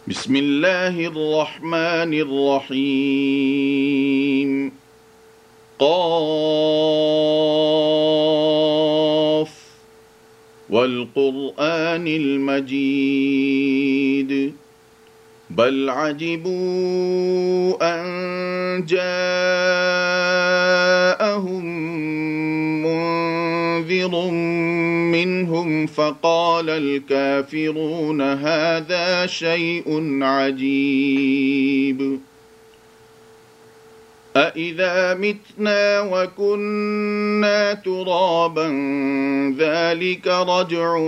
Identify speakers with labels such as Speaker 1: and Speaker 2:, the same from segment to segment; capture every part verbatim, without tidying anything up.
Speaker 1: بسم الله الرحمن الرحيم. قاف والقرآن المجيد بل عجبوا أن جاءهم منذر منهم فقال الكافرون هذا شيء عجيب أإذا متنا وكنا ترابا ذلك رجع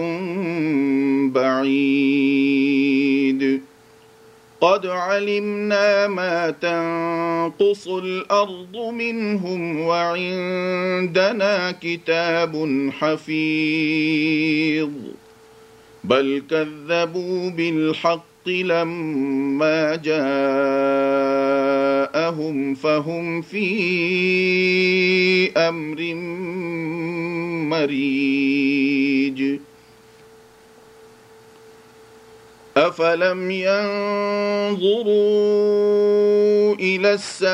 Speaker 1: بعيد قد علمنا ما تنقص الأرض منهم وعندنا كتاب حفيظ بل كذبوا بالحق لما جاءهم فهم في أمر مريج أفلم ينظروا إلى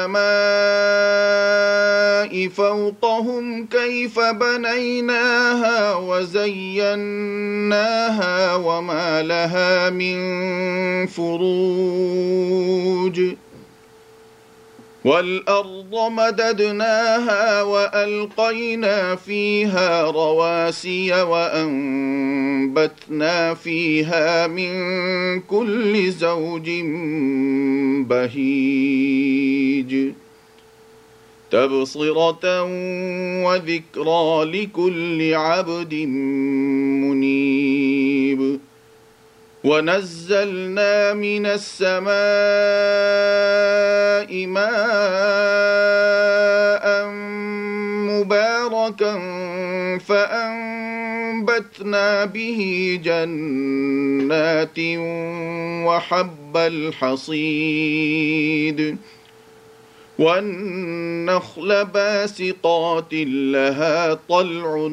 Speaker 1: السماء فوقهم كيف بنيناها وزيناها وما لها من فروج والأرض مددناها وألقينا فيها رواسي وأنبتنا فيها من كل زوج بهيج تبصرة وذكرى لكل عبد منيب ونزلنا من السماء ماء مباركا فأنبتنا به جنات وحب الحصيد والنخل باسقات لها طلع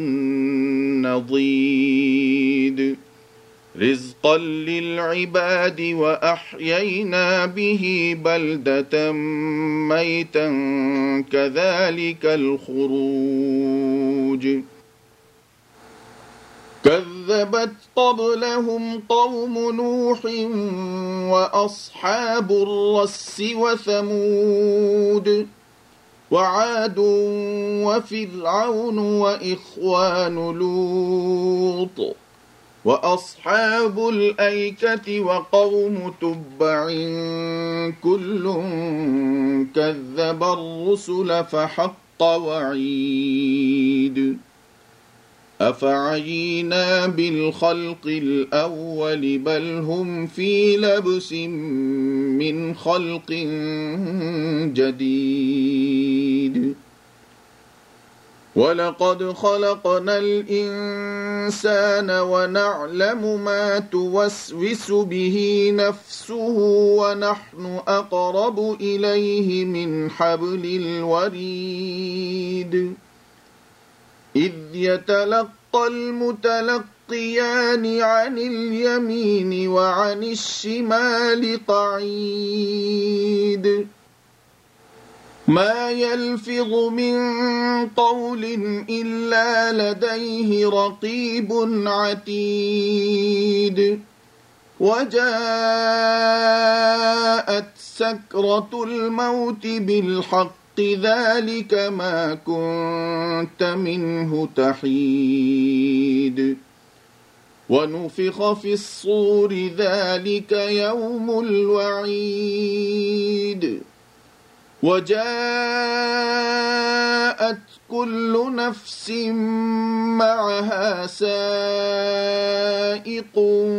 Speaker 1: نضيد رزقا للعباد وأحيينا به بلدة ميتا كذلك الخروج كذبت قبلهم قوم نوح وأصحاب الرس وثمود وعاد وفرعون وإخوان لوط وأصحاب الأيكة وقوم تبع كل كذب الرسل فحق وعيد أفعينا بالخلق الأول بل هم في لبس من خلق جديد ولقد خلقنا الإنسان ونعلم ما توسوس به نفسه ونحن أقرب إليه من حبل الوريد إذ يتلقى المتلقيان عن اليمين وعن الشمال قعيد ما يلفظ من قول إلا لديه رقيب عتيد وجاءت سكرة الموت بالحق ذلك ما كنت منه تحيد ونفخ في الصور ذلك يوم الوعيد وجاءت كل نفس معها سائق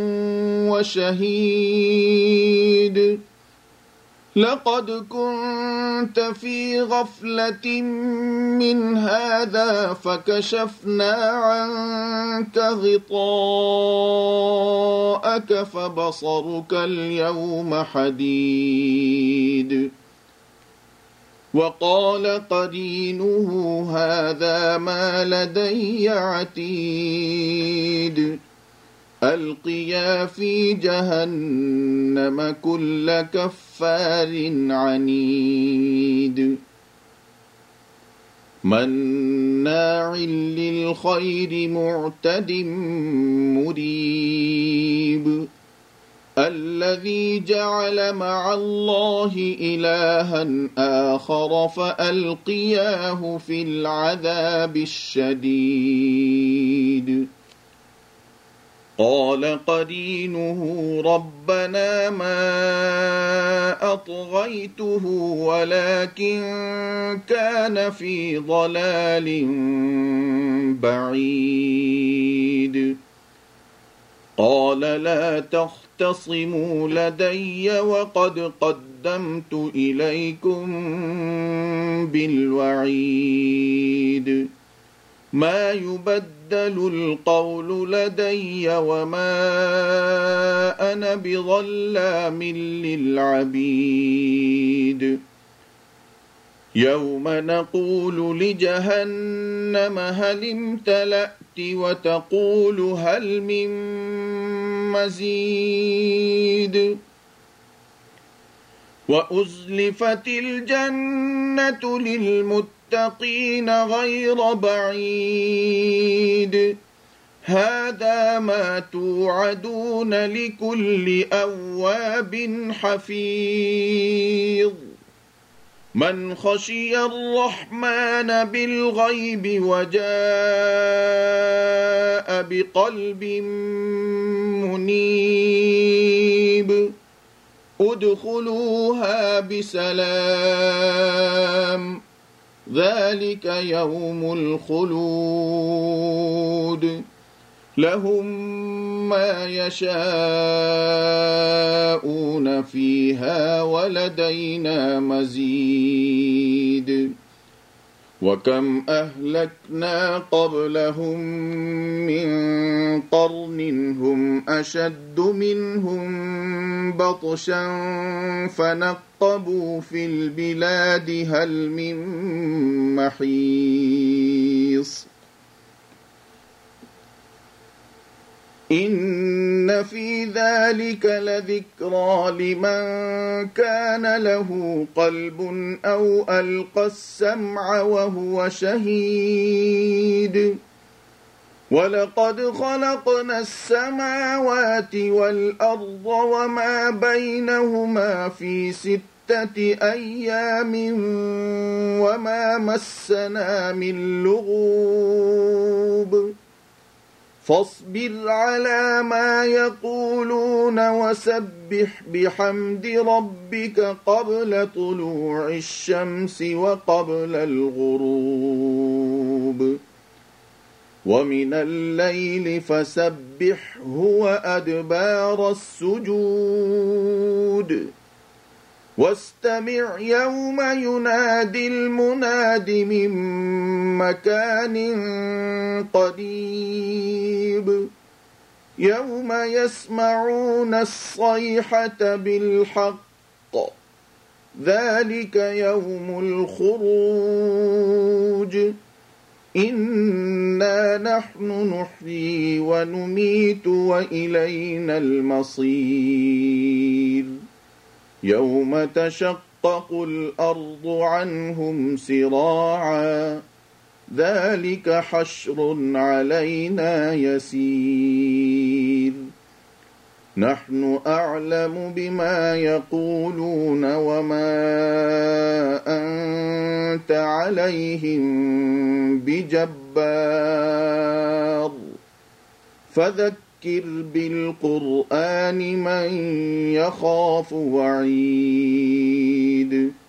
Speaker 1: وشهيد لقد كنت في غفلة من هذا فكشفنا عنك غطاءك فبصرك اليوم حديد وقال قرينه هذا ما لدي عتيد ألقيا في جهنم كل كفار عنيد مناع للخير معتد مريب الذي جعل مع الله إلها آخر فألقياه في العذاب الشديد قال قرينه ربنا ما أطغيته ولكن كان في ضلال بعيد قال لا تختصموا لدي وقد قدمت إليكم بالوعيد ما يبدل القول لدي وما أنا بظلام للعبيد يوم نقول لجهنم هل امتلأت وتقول هل من مزيد وأزلفت الجنة للمتقين غير بعيد هذا ما توعدون لكل أواب حفيظ من خشي الرحمن بالغيب وجاء بقلب منيب ادخلوها بسلام ذلك يوم الخلود لهم ما يشاءون فيها ولدينا مزيد وكم أهلكنا قبلهم من قرن هم أشد منهم بطشا فنقبوا في البلاد هل من محيص إن في ذلك لذكرى لمن كان له قلب أو ألقى السمع وهو شهيد ولقد خلقنا السماوات والأرض وما بينهما في ستة أيام وما مسنا من لغوب فاصبر على ما يقولون وسبح بحمد ربك قبل طلوع الشمس وقبل الغروب ومن الليل فسبحه وأدبار السجود واستمع يوم ينادي المناد من مكان قريب يوم يسمعون الصيحة بالحق ذلك يوم الخروج إنا نحن نحيي ونميت وإلينا المصير يوم تشقق الأرض عنهم سراعا ذلك حشر علينا يسير نحن أعلم بما يقولون وما أنت عليهم بجبار فذكر بالقرآن من يخاف وعيد